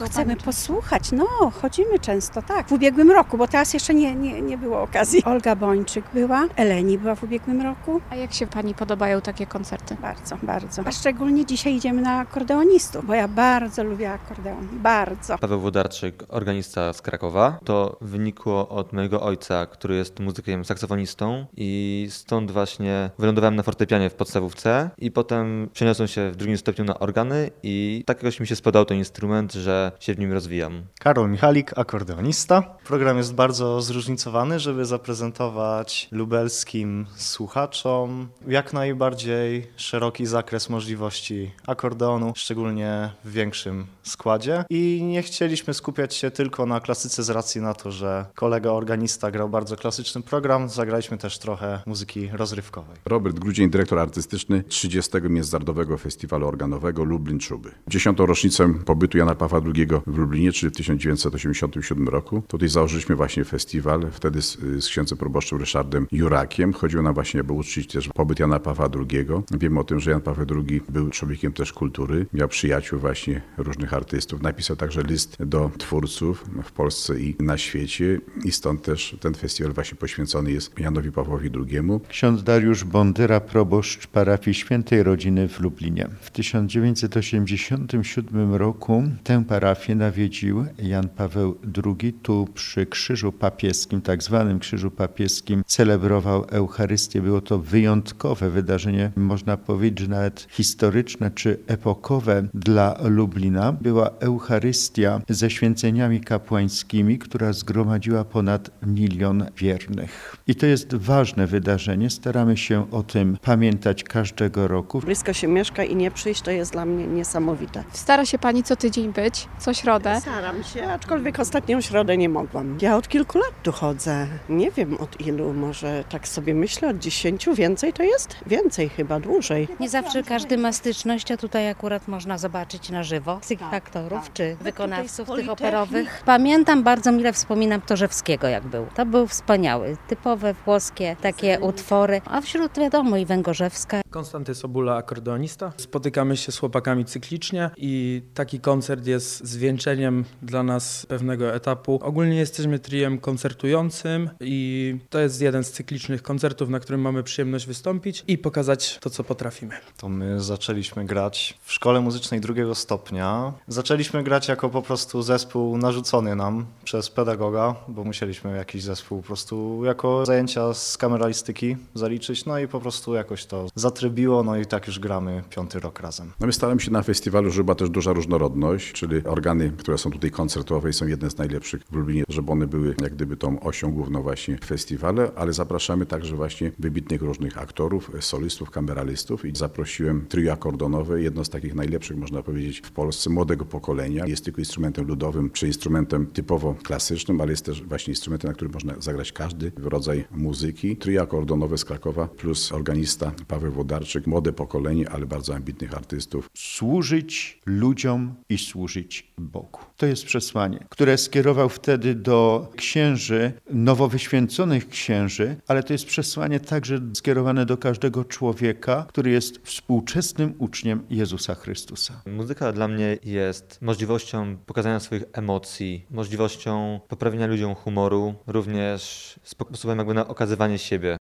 chcemy posłuchać, chodzimy często, tak. W ubiegłym roku, bo teraz jeszcze nie było okazji. Olga Bończyk była, Eleni była w ubiegłym roku. A jak się Pani podobają takie koncerty? Bardzo, bardzo. A szczególnie dzisiaj idziemy na akordeonistów, bo ja bardzo lubię akordeon, bardzo. Paweł Włodarczyk, organista z Krakowa. To wynikło od mojego ojca, który jest muzykiem, saksofonistą i stąd właśnie wylądowałem na fortepianie w podstawówce i potem przeniosłem się w drugim stopniu na organy i tak jakoś mi się spodobał ten instrument, że się w nim rozwijam. Karol Michalik, akordeonista. Program jest bardzo zróżnicowany, żeby zaprezentować lubelskim słuchaczom jak najbardziej szeroki zakres możliwości akordeonu, szczególnie w większym składzie. I nie chcieliśmy skupiać się tylko na klasyce z racji na to, że kolega organista grał bardzo klasyczny program. Zagraliśmy też trochę muzyki rozrywkowej. Robert Grudzień, dyrektor artystyczny 30. Międzynarodowego Festiwalu Organowego Lublin Czuby. 10. rocznicę pobytu Jana Pawła II w Lublinie, czyli w 1987 roku. Tutaj założyliśmy właśnie festiwal, wtedy z księdzem proboszczem Ryszardem Jurakiem. Chodziło nam właśnie, aby uczcić też pobyt Jana Pawła II. Wiemy o tym, że Jan Paweł II był człowiekiem też kultury, miał przyjaciół właśnie różnych artystów. Napisał także list do twórców w Polsce i na świecie i stąd też ten festiwal właśnie poświęcony jest Janowi Pawłowi II. Ksiądz Dariusz Bondyra, proboszcz parafii Świętej Rodziny w Lublinie. W 1987 roku tę parafię nawiedził Jan Paweł II. Tu przy Krzyżu Papieskim, tak zwanym Krzyżu Papieskim, celebrował Eucharystię. Było to wyjątkowe wydarzenie, można powiedzieć, że nawet historyczne czy epokowe dla Lublina. Była Eucharystia ze święceniami kapłańskimi, która zgromadziła ponad 1 000 000 wiernych. I to jest ważne wydarzenie. Staramy się o tym pamiętać każdego roku. Blisko się mieszka i nie przyjść to jest dla mnie niesamowite. Stara się Pani co tydzień być, co środę? Staram się, aczkolwiek ostatnią środę nie mogłam. Ja od kilku lat tu chodzę. Nie wiem od ilu, może tak sobie myślę, od 10 więcej to jest? Więcej chyba, dłużej. Nie zawsze każdy ma styczność, a tutaj akurat można zobaczyć na żywo tych aktorów czy wykonawców tych operowych. Pamiętam, bardzo mile wspominam Torzewskiego jak był. To był wspaniały, typowe włoskie takie utwory, a wśród wiadomo i Węgorzewska. Konstanty Sobula, akordeonista. Spotykamy się z chłopakami cyklicznie i taki koncert jest zwieńczeniem dla nas pewnego etapu. Ogólnie jesteśmy triem koncertującym i to jest jeden z cyklicznych koncertów, na którym mamy przyjemność wystąpić i pokazać to, co potrafimy. To my zaczęliśmy grać w szkole muzycznej 2. stopnia. Zaczęliśmy grać jako po prostu zespół narzucony nam przez pedagoga, bo musieliśmy jakiś zespół po prostu jako zajęcia z kameralistyki zaliczyć, no i po prostu jakoś to zatrybiło, no i tak już gramy 5. rok razem. No my staramy się na festiwalu, żeby była też duża różnorodność, czyli organy, które są tutaj koncertowe i są jedne z najlepszych w Lublinie, żeby one były jak gdyby tą osią główną właśnie festiwalu, ale zapraszamy także właśnie wybitnych różnych aktorów, solistów, kameralistów i zaprosiłem trio akordeonowe, jedno z takich najlepszych, można powiedzieć, w Polsce, młodego pokolenia. Jest tylko instrumentem ludowym, czy instrumentem typowo klasycznym, ale jest też właśnie instrumentem, na którym można zagrać każdy rodzaj muzyki. Trio akordeonowe z Krakowa plus organista Paweł Włodarczyk, młode pokolenie, ale bardzo ambitnych artystów. Służyć ludziom i służyć Bogu. To jest przesłanie, które skierował wtedy do księży, nowo wyświęconych księży, ale to jest przesłanie także skierowane do każdego człowieka, który jest współczesnym uczniem Jezusa Chrystusa. Muzyka dla mnie jest możliwością pokazania swoich emocji, możliwością poprawienia ludziom humoru, również sposobem jakby na okazywanie siebie.